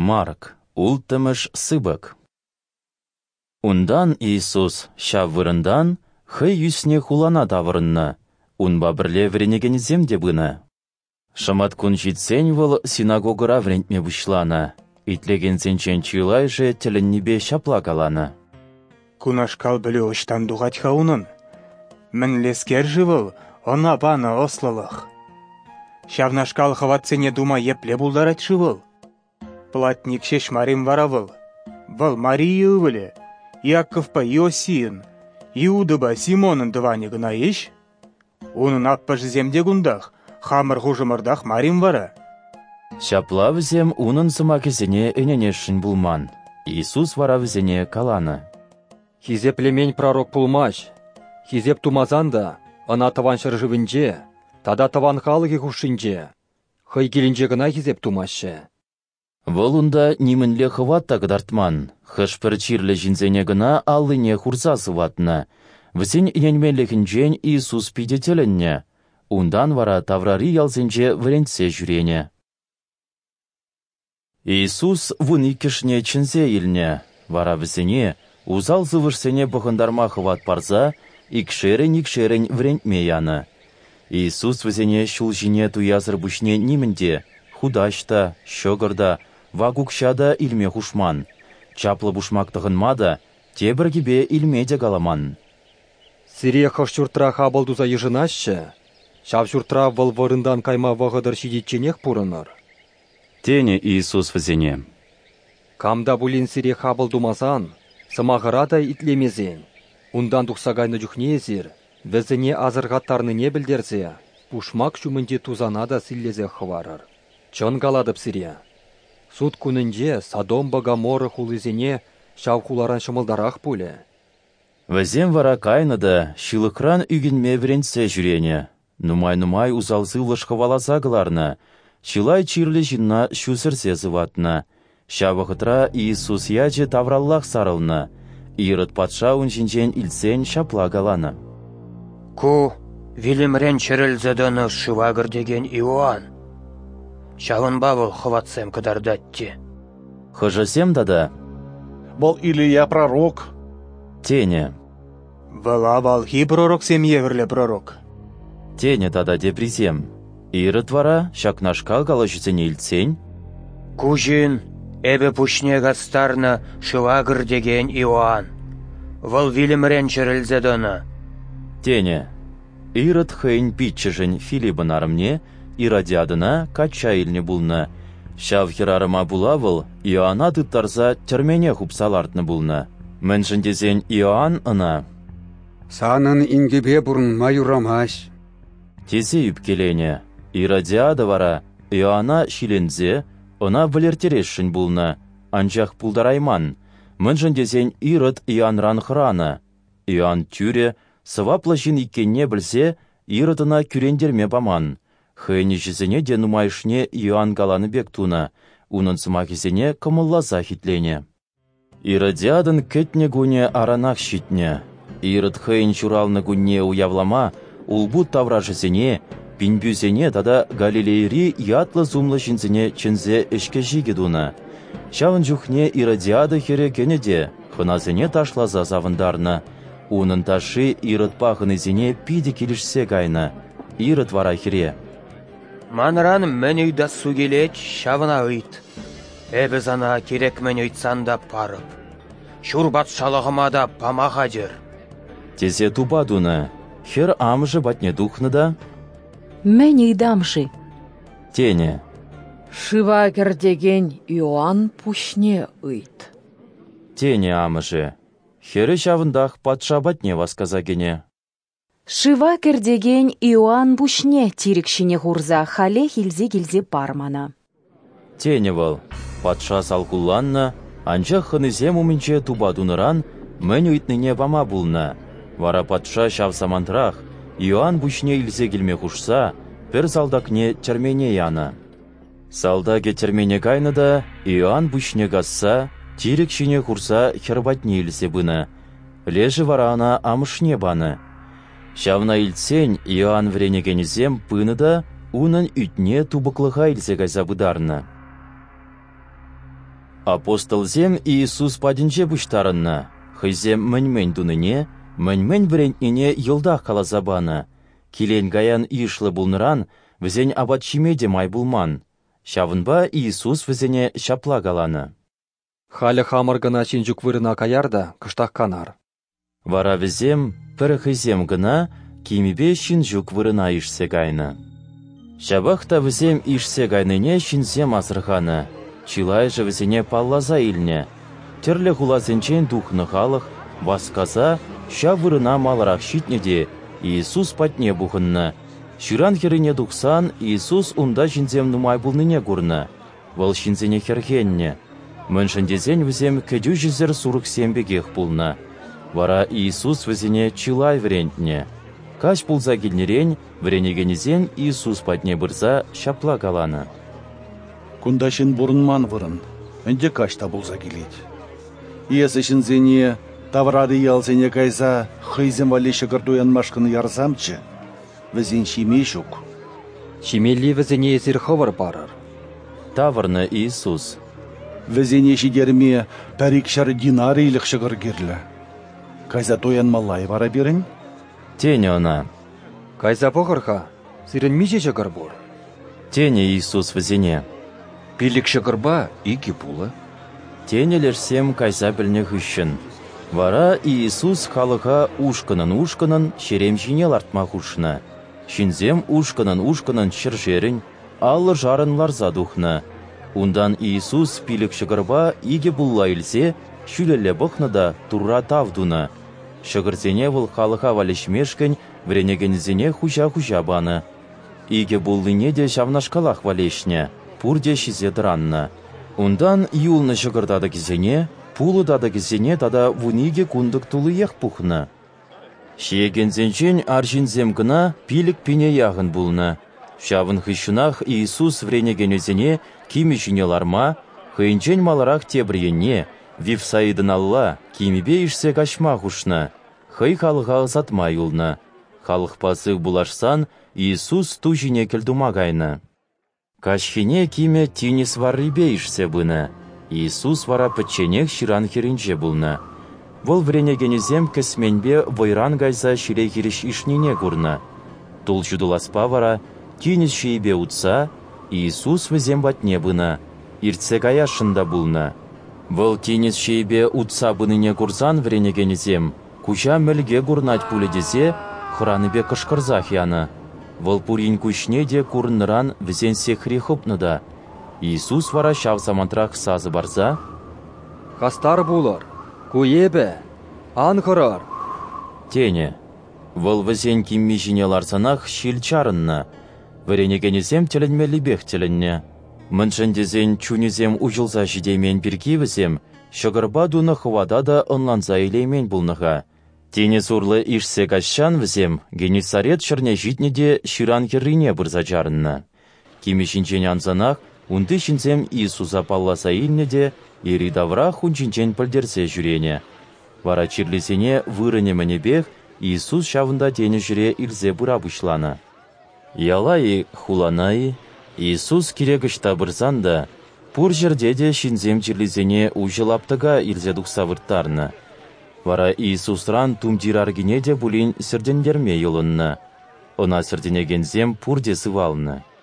Марк, ултымыш сыбык. Ундан Иисус шав вырындан, хый юсне хулана тавырынна, унба бірле вренеген земде бына. Шамат кун житсен выл синагогыра врентме бұшлана, итлеген сенчен чуйлай же тіліннебе шапла калана. Кунашкал білі ұштан дуғат хаунын. Мін лескер живыл, она бана ослылық. Шавнашкал хаватсене дума епле булдарат живыл. Платник шеш марим варавыл. Выл Мария ывыле, Яковпа Иосиин, Иудыба Симонын дыване гына еш. Унын аппаш земде гундах, хамыр хужымырдах марим вара. Шапла візем унын зымакезене эненешін булман. Иисус вара візене каланы. Хизеп лемень пророк пулмаш. Хизеп тумазанда, ана таван шыржывынже, тада таван халыге хушинже. Хый келінже гына хизеп тумашы. Волунда нимінле хыватта гыдартман, хышпыр чирлі жінзене гына аллыне хурса сыватна. Візен енмелігінжен Иисус пидетеленне. Ундан вара таврари ялзенже вренце жүрене. Иисус вуны кішне чынзе илне, вара візене, узал зывышсене бұғындарма хыват парза, икшерен врентме яны. Иисус візене шул жіне туязыр бұшне нимінде, худашта, шогырда, вагукшада илме хушман. Чаплы бушмақтығынмада, тебіргебе илмеде галаман. Сире хашчуртра хабалдуза ежынашы, шавчуртра валварындан кайма вағыдар шидетченех пурыныр. Тене Иисус візене. Камда булин сире хабалдумазан, сымағырада итлемезен. Ундан тұқсағайны жүхнезер, візіне азырғаттарны не білдерзе, пушмак шумінде тузанада силлезе хварыр. Чон галадып сире. Суд күнінде Содом Гоморра хулызене шав хуларан шымылдарақ пуле. Візем вара кайнада шилықран үгінме вренце жүрене. Нумай узалзы лышқывалаза гыларна, шилай чирлі жинна шусырсе зыватна. Шавығытра Иисус яжы тавраллах сарылна. Ирыт патша унжинжен илсен шапла галана. Ку, вилімрен чірілзедіні шывагыр деген Иоанн. Шавын бавыл хватсем кыдардатти. Хыжысем дада. Бол Илия пророк. Тене. Вала балхи пророк семьеверле пророк. Тене дада депризем. Ирыт вара шакнашка галашызене илсен. Кужин, эбе пушне гастарны шывагыр деген Иоанн. Выл вилімрен чірілзедіні. Тене. Ирыт хейн питчыжын Филибын арымне, Ирадиадына кача илне булна. Шав хирарыма булавыл, Иоанна дыттарза термене хупсалартны булна. Мэншіндезен Иоанн ына. Санын ингебе бұрын майурамаш. Тезе үпкелене. Ирадиада вара Иоанна шилензе, ына валертерешшін булна. Анжақ пулдарайман. Мэншіндезен Ирод Иоаннран храна. Иоанн тюре, сываплашын иккенне білсе, Иродына күрендерме баман. Хэйни жізіне де нумайшне Иоанн галаны бек туна, унын сымахизіне кымыллаза хитлене. Иродиадын кэтне гуне аранах щитне. Ирод хэйн чуралны гуне уявлама, улбут тавра жізіне, пинбюзене тада Галилейри ятлы зумлы жінзіне чынзе ішке жигедуна. Шавын жүхне Иродиады хере кенеде, хыназіне ташлаза завындарны. Унын ташы Ирод пахынызіне пиде келішсе гайны. Ирод вара хере. Манран мен үйда су келет, шавына үйт. Эбіз ана керек мен үйтсанда парып. Шурбат шалығымада памаға жер. Тезе тубадуна. Хер амжы батне духнада. Мен үйдамжы. Тене. Шывагыр деген Иоанн пушне үйт. Тене амжы. Хері шавындақ патша батне васказагене. Шывагыр деген Иоанн пушне тирікшіне хурза хале хилзе пармана. Тене вал. Патша салкулланна, анчах хынызем умінче тубадуныран, мен үйтніне бама булна. Вара патша шав самантрах, Иоанн пушне илзе келме хушса, пір салдакне термене яна. Салдаге термене кайнада, Иоанн пушне гасса, тирікшіне хурса хербатне илзе бына. Лежі вара ана амышне баны. Шавна илсен Иоанн вренегенізем пыныда, унын үтне тубықлыға илзе гайза бұдарны. Апостолзем Иисус падинче буштарынна, хызем мэнь-мэнь дуныне, мэнь-мэнь врентнине йылдах калазабана. Килен гаян ишлы булныран, візен абатчимеде май булман. Шавынба Иисус візене шапла галаны. Халя хамыр гына чинжук вырына каярда, кыштах канар. Вара візем, пір хызем гына, кимебе шинжук вырына ишсе гайны. Шабахта візем ишсе гайныне шинзем азырғаны. Чилай же візене паллаза илне. Терлі хулазенчен духны халық, васказа, ша вырына маларақ щитнеде, Иисус патне бухынны. Ширан херине духсан, Иисус унда жинзем нумай булныне гурны. Вал шинзене хергенне. Міншіндезен візем кәдю жізер сурық сембегех булны. Вара Иисус візене чилай врентне. Каш пулза келнерен, вренегенезен Иисус патне бұрза шапла каланы. Кундашын бұрынман вырын, önde кашта болса келет. Иесі шинзене, таврады ялзене кайза, хызем вали шығырдуян машқыны ярзамчы, візен шимей жүк. Шимелли візене езір хывыр барыр. Таврны Иисус. Візене шидерме пәрікшар динары илік шығыр керлі. Кайза тоян малай бара берін? Тені она. Кайза бұғырға, сирен меже жығыр бұр. Тені Иисус візене. Пилік шығырба икі пулы. Тенелерсем кайза біліне хүшін. Вара Иисус халыға ушкынын шерем жине лартма хушны. Шинзем ушкынын шыржерін, аллы жарын ларза духны. Ундан Иисус пилік шығырба иге бұлла илсе, шүлелі бұқны да турра тавдуны. Шығырзене выл халыға валешмешкін, вренегензене хужа баны. Иге бұллыне де шавнашкалақ валешне. Пурде шизе дыранны. Ундан юлны шығырдады кізене, пулы дады кізене тада вуниге кундық тулы ех пухны. Шиегензенчен аржинзем гына пилік пине яғын булны. Шавын хыщынах Иисус вренегенезене кими жинеларма, хыйнчен маларақ тебіренне, вифсаидын алла, кимебе ішсе кашма хушны. Хый халыға ызатма юлны. Халық пасық булашсан, Иисус ту жине келдума гайны. Кашхине киме тинис варрибе ишсе быны. Иисус вара пытченех ширан херинже булны. Вол вренегенезем кісменбе войран гайза шире хириш ишнине гурны. Тул жудуласпа вара, тинис шейбе утса, Иисус візем батне быны. Иртсе гаяшында булны. Вол тинис шейбе утса быныне гурзан вренегенезем, куча мөлге гурнать пуледезе, храныбе кышкырзах яны. Вол пурин кучне де курныран візенсе хрехопны да. Иисус вара шав замантрах сазы барза. Хастар булыр, куебе, анхырар. Тене. Вол візен кимми жине ларсанах шил чарынны. Вренегенезем теленмелібех теленне. Міншіндезен чунезем ужылза жидемен бірге візем, шығырба дуны хвада да онланза илеймен булныға. Тені сурлы ишсе кашшан візем, Генесарет шырне житнеде ширан херрине бұрза жарынны. Кимешінчен анзанақ, унды шинзем Иисуса палласа илнеде, ери давра хунчинчен пілдерсе жүрене. Вара чирлесене вырыне мінебех, Иисус шавында тені жүре илзе бұра бұшланы. Ялай хуланай, Иисус керегішта бұрзан да, пұр жерде де шинзем чирлесене ужылаптыға илзе дұқса вырттарны. Вара Иисусран тумдираргине де булин сірдендерме йолынны. Она сірденегензем пурде сывалны.